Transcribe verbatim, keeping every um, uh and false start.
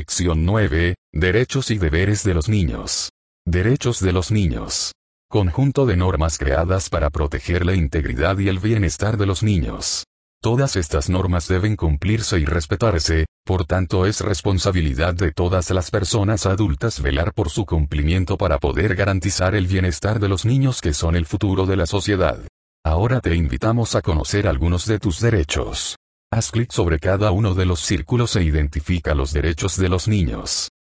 Lección nueve. Derechos y deberes de los niños. Derechos de los niños. Conjunto de normas creadas para proteger la integridad y el bienestar de los niños. Todas estas normas deben cumplirse y respetarse, por tanto es responsabilidad de todas las personas adultas velar por su cumplimiento para poder garantizar el bienestar de los niños que son el futuro de la sociedad. Ahora te invitamos a conocer algunos de tus derechos. Haz clic sobre cada uno de los círculos e identifica los derechos de los niños.